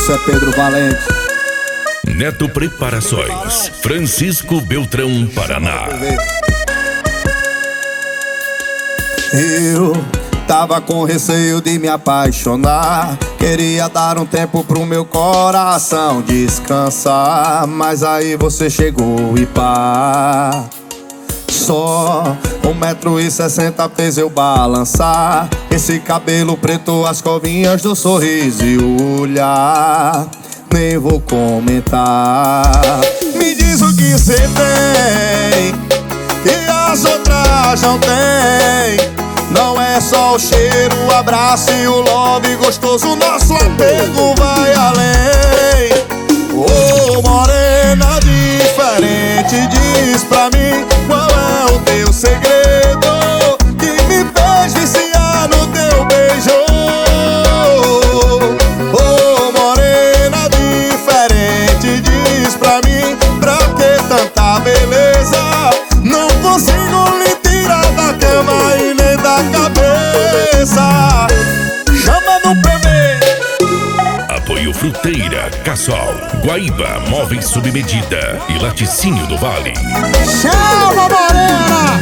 Isso é Pedro Valente. Neto Preparações, Francisco Beltrão, Paraná. Eu tava com receio de me apaixonar, queria dar um tempo pro meu coração descansar, mas aí você chegou e pá. Só 1,60 m fez eu balançar, esse cabelo preto, as covinhas do sorriso e o olhar, nem vou comentar. Me diz o que cê tem, que as outras não tem. Não é só o cheiro, o abraço e o love gostoso, nosso apego vai além. Ô morena diferente, diz pra mim qual é o teu segredo que me fez viciar no teu beijo. Ô morena diferente, diz pra mim pra que tanta beleza. Não consigo lhe tirar da cama e nem da cabeça. Chama no PV. Apoio Fruteira, Cassol, Guaíba, Móveis Sob Medida e Laticínio do Vale. Chama, morena!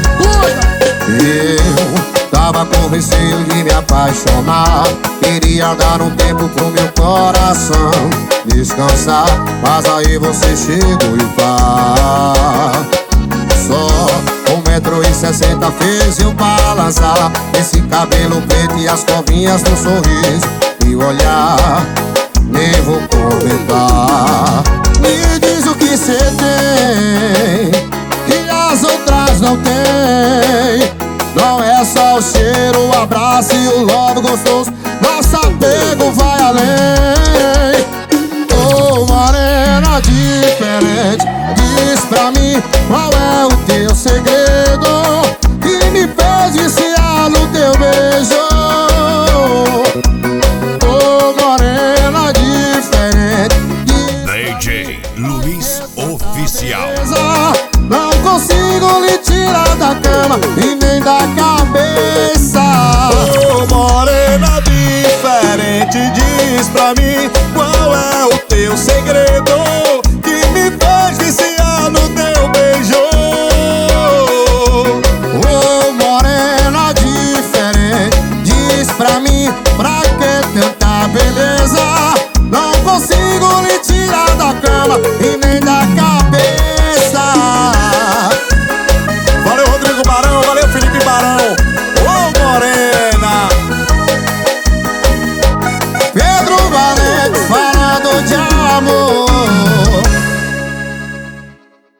Eu tava com receio de me apaixonar, queria dar um tempo pro meu coração descansar, mas aí você chegou e pá. Só 1,60 m fez eu balançar, esse cabelo preto e as covinhas no sorriso e o olhar, nem vou comentar. Me diz o que cê tem, que as outras não tem. Não é só o cheiro, o abraço e o love gostoso, nosso apego vai além.